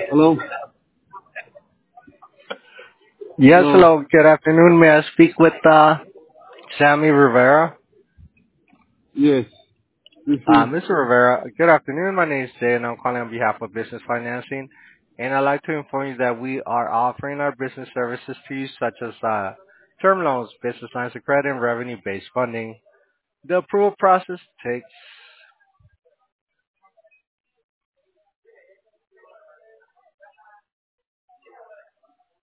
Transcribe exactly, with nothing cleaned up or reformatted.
Hello? Yes, Hello? hello. Good afternoon. May I speak with uh, Sammy Rivera? Yes, this Uh, is. mister Rivera, good afternoon. My name is Jay, and I'm calling on behalf of Business Financing. And I'd like to inform you that we are offering our business services to you, such as uh, term loans, business lines of credit, and revenue-based funding. The approval process takes